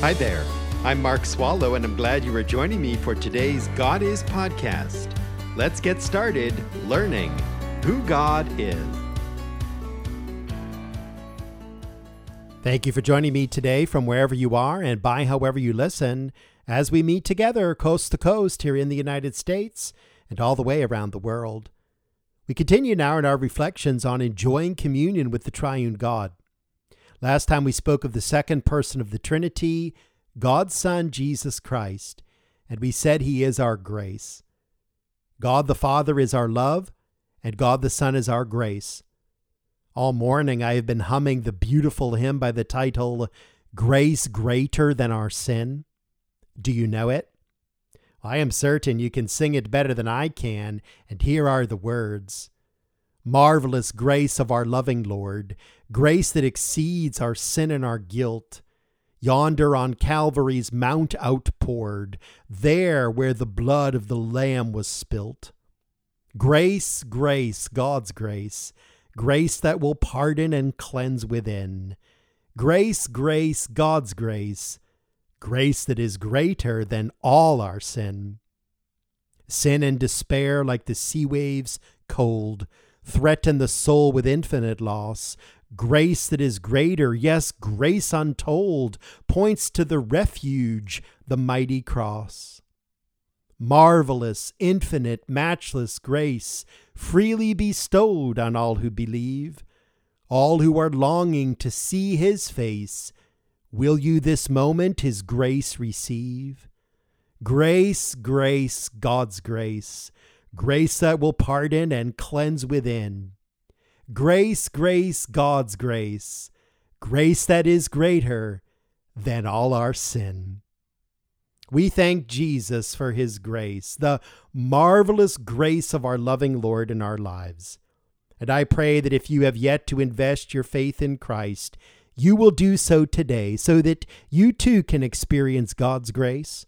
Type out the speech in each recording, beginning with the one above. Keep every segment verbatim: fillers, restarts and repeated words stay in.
Hi there. I'm Mark Swallow, and I'm glad you are joining me for today's God Is podcast. Let's get started learning who God is. Thank you for joining me today from wherever you are and by however you listen as we meet together coast to coast here in the United States and all the way around the world. We continue now in our reflections on enjoying communion with the triune God. Last time we spoke of the second person of the Trinity, God's Son, Jesus Christ, and we said he is our grace. God the Father is our love, and God the Son is our grace. All morning I have been humming the beautiful hymn by the title, Grace Greater Than Our Sin. Do you know it? I am certain you can sing it better than I can, and here are the words. Marvelous grace of our loving Lord, grace that exceeds our sin and our guilt, yonder on Calvary's mount outpoured, there where the blood of the Lamb was spilt. Grace, grace, God's grace, grace that will pardon and cleanse within. Grace, grace, God's grace, grace that is greater than all our sin. Sin and despair like the sea waves cold, threaten the soul with infinite loss. Grace that is greater, yes, grace untold, points to the refuge, the mighty cross. Marvelous, infinite, matchless grace, freely bestowed on all who believe, all who are longing to see his face. Will you this moment his grace receive? Grace, grace, God's grace, grace that will pardon and cleanse within. Grace, grace, God's grace, grace that is greater than all our sin. We thank Jesus for his grace, the marvelous grace of our loving Lord in our lives. And I pray that if you have yet to invest your faith in Christ, you will do so today so that you too can experience God's grace.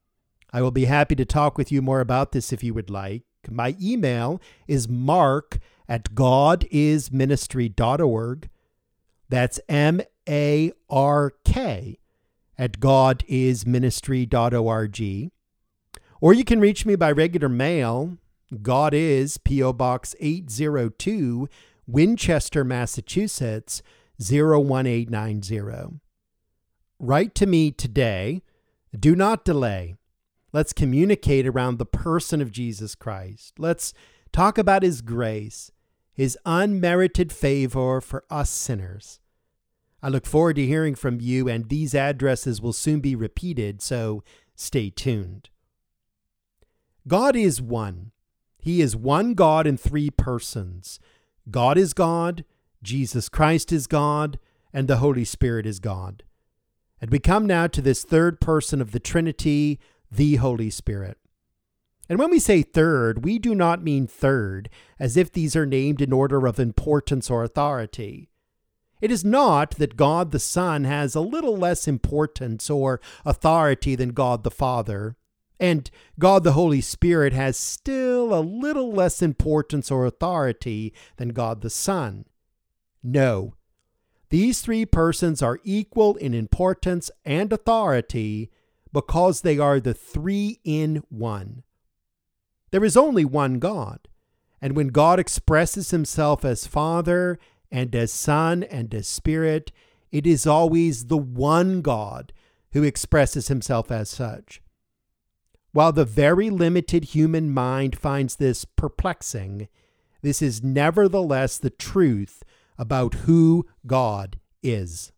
I will be happy to talk with you more about this if you would like. My email is mark at godisministry dot org. That's M A R K at godisministry dot org. Or you can reach me by regular mail. God Is, P O Box eight oh two, Winchester, Massachusetts, zero one eight nine zero. Write to me today. Do not delay. Let's communicate around the person of Jesus Christ. Let's talk about his grace, his unmerited favor for us sinners. I look forward to hearing from you, and these addresses will soon be repeated, so stay tuned. God is one. He is one God in three persons. God is God, Jesus Christ is God, and the Holy Spirit is God. And we come now to this third person of the Trinity, the Holy Spirit. And when we say third, we do not mean third, as if these are named in order of importance or authority. It is not that God the Son has a little less importance or authority than God the Father, and God the Holy Spirit has still a little less importance or authority than God the Son. No, these three persons are equal in importance and authority because they are the three in one. There is only one God, and when God expresses himself as Father and as Son and as Spirit, it is always the one God who expresses himself as such. While the very limited human mind finds this perplexing, this is nevertheless the truth about who God is.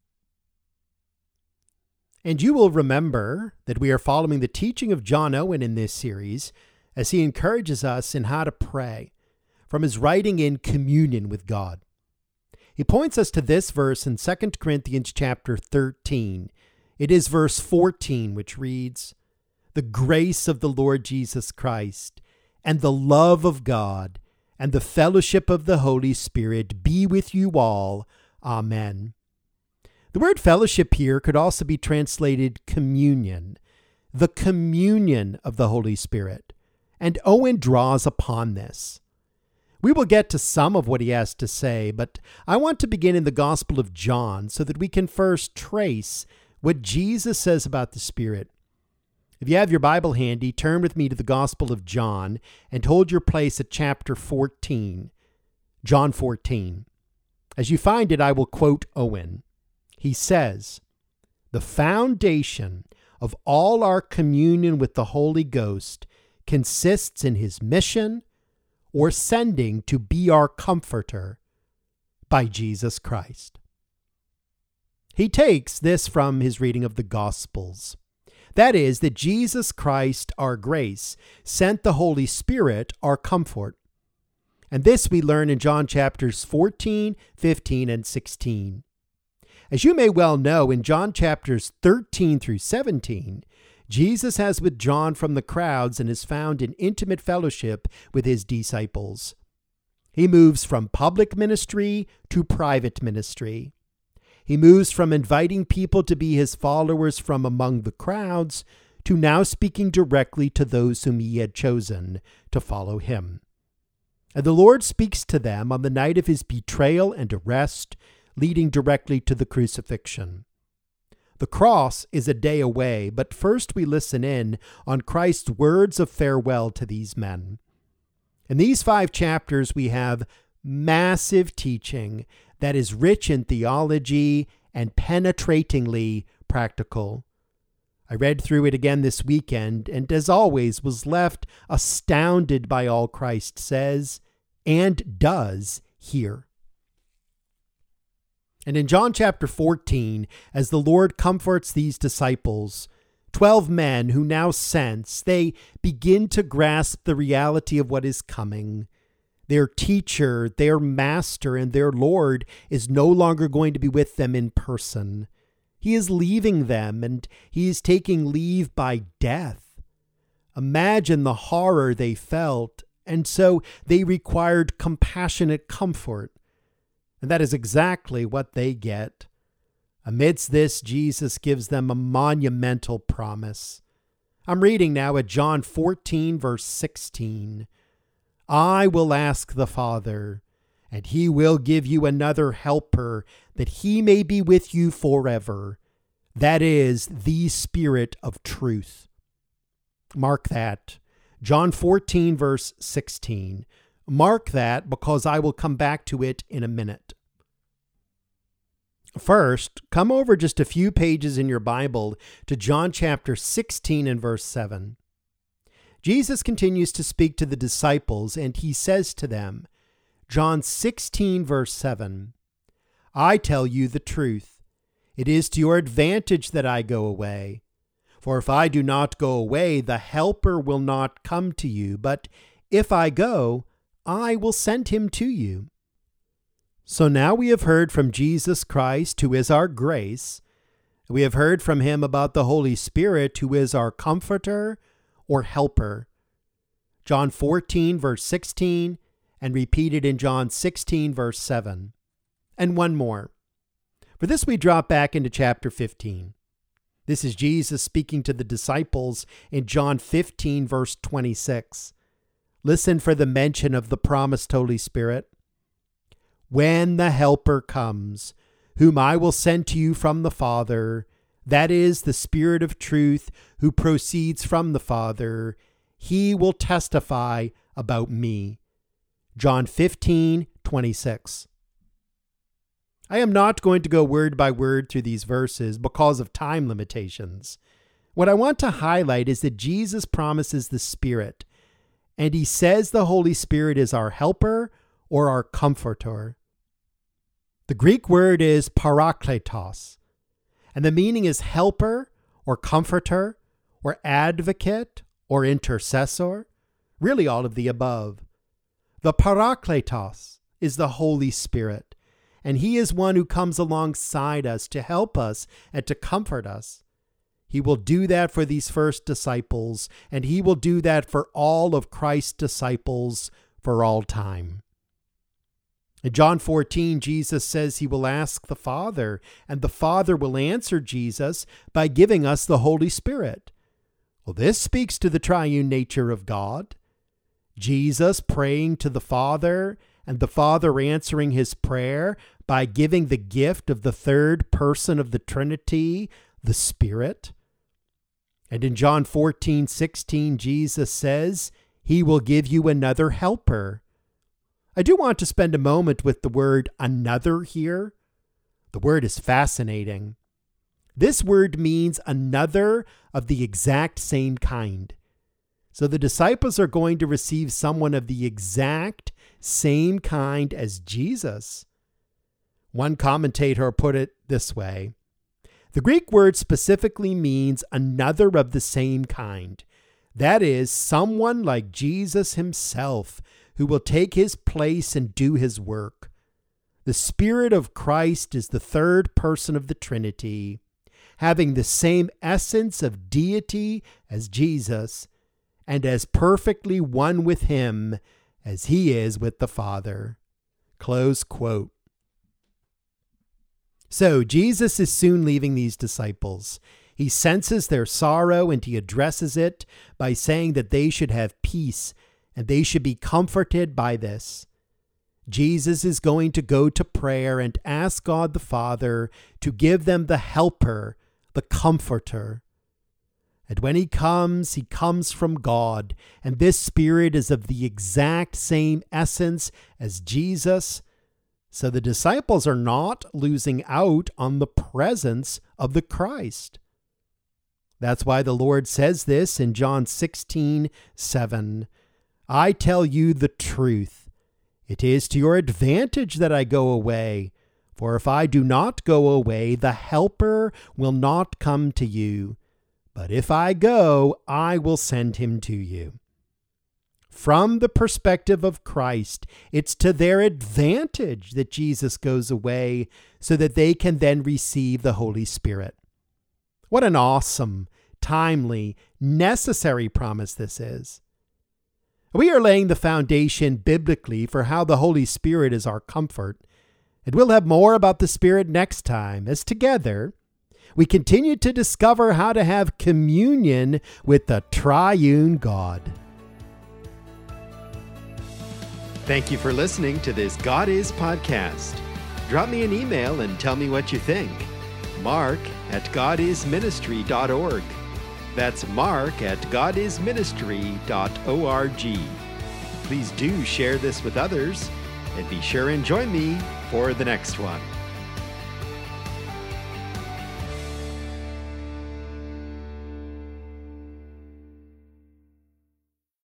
And you will remember that we are following the teaching of John Owen in this series as he encourages us in how to pray from his writing in Communion with God. He points us to this verse in Second Corinthians chapter thirteen. It is verse fourteen, which reads, "The grace of the Lord Jesus Christ and the love of God and the fellowship of the Holy Spirit be with you all. Amen." The word fellowship here could also be translated communion, the communion of the Holy Spirit, and Owen draws upon this. We will get to some of what he has to say, but I want to begin in the Gospel of John so that we can first trace what Jesus says about the Spirit. If you have your Bible handy, turn with me to the Gospel of John and hold your place at chapter fourteen. John fourteen. As you find it, I will quote Owen. He says, "The foundation of all our communion with the Holy Ghost consists in his mission or sending to be our comforter by Jesus Christ." He takes this from his reading of the Gospels. That is, that Jesus Christ, our grace, sent the Holy Spirit, our comfort. And this we learn in John chapters fourteen, fifteen, and sixteen. As you may well know, in John chapters thirteen through seventeen, Jesus has withdrawn from the crowds and is found in intimate fellowship with his disciples. He moves from public ministry to private ministry. He moves from inviting people to be his followers from among the crowds to now speaking directly to those whom he had chosen to follow him. And the Lord speaks to them on the night of his betrayal and arrest, leading directly to the crucifixion. The cross is a day away, but first we listen in on Christ's words of farewell to these men. In these five chapters, we have massive teaching that is rich in theology and penetratingly practical. I read through it again this weekend, and as always, was left astounded by all Christ says and does here. And in John chapter fourteen, as the Lord comforts these disciples, twelve men who now sense, they begin to grasp the reality of what is coming. Their teacher, their master, and their Lord is no longer going to be with them in person. He is leaving them, and he is taking leave by death. Imagine the horror they felt, and so they required compassionate comfort. And that is exactly what they get. Amidst this, Jesus gives them a monumental promise. I'm reading now at John fourteen, verse sixteen. "I will ask the Father, and he will give you another helper, that he may be with you forever. That is the Spirit of truth." Mark that. John fourteen, verse sixteen. Mark that, because I will come back to it in a minute. First, come over just a few pages in your Bible to John chapter sixteen and verse seven. Jesus continues to speak to the disciples, and he says to them, John sixteen, verse seven, "I tell you the truth. It is to your advantage that I go away. For if I do not go away, the Helper will not come to you. But if I go, I will send him to you." So now we have heard from Jesus Christ, who is our grace. We have heard from him about the Holy Spirit, who is our comforter or helper. John fourteen, verse sixteen, and repeated in John sixteen, verse seven. And one more. For this we drop back into chapter fifteen. This is Jesus speaking to the disciples in John fifteen, verse twenty-six. Listen for the mention of the promised Holy Spirit. "When the Helper comes, whom I will send to you from the Father, that is the Spirit of truth who proceeds from the Father, he will testify about me." John fifteen, twenty-six. I am not going to go word by word through these verses because of time limitations. What I want to highlight is that Jesus promises the Spirit, and he says the Holy Spirit is our helper or our comforter. The Greek word is parakletos, and the meaning is helper or comforter or advocate or intercessor, really all of the above. The parakletos is the Holy Spirit, and he is one who comes alongside us to help us and to comfort us. He will do that for these first disciples, and he will do that for all of Christ's disciples for all time. In John fourteen, Jesus says he will ask the Father, and the Father will answer Jesus by giving us the Holy Spirit. Well, this speaks to the triune nature of God. Jesus praying to the Father, and the Father answering his prayer by giving the gift of the third person of the Trinity, the Spirit. And in John fourteen sixteen, Jesus says, He will give you another helper. I do want to spend a moment with the word another here. The word is fascinating. This word means another of the exact same kind. So the disciples are going to receive someone of the exact same kind as Jesus. One commentator put it this way. The Greek word specifically means another of the same kind. That is, someone like Jesus himself who will take his place and do his work. The Spirit of Christ is the third person of the Trinity, having the same essence of deity as Jesus, and as perfectly one with him as he is with the Father. Close quote. So Jesus is soon leaving these disciples. He senses their sorrow and he addresses it by saying that they should have peace and they should be comforted by this. Jesus is going to go to prayer and ask God the Father to give them the helper, the comforter. And when he comes, he comes from God, and this Spirit is of the exact same essence as Jesus. So the disciples are not losing out on the presence of the Christ. That's why the Lord says this in John sixteen seven. I tell you the truth. It is to your advantage that I go away. For if I do not go away, the Helper will not come to you. But if I go, I will send him to you. From the perspective of Christ, it's to their advantage that Jesus goes away so that they can then receive the Holy Spirit. What an awesome, timely, necessary promise this is. We are laying the foundation biblically for how the Holy Spirit is our comfort, and we'll have more about the Spirit next time as together we continue to discover how to have communion with the triune God. Thank you for listening to this God Is podcast. Drop me an email and tell me what you think. Mark at god is ministry dot org. That's Mark at god is ministry dot org. Please do share this with others, and be sure and join me for the next one.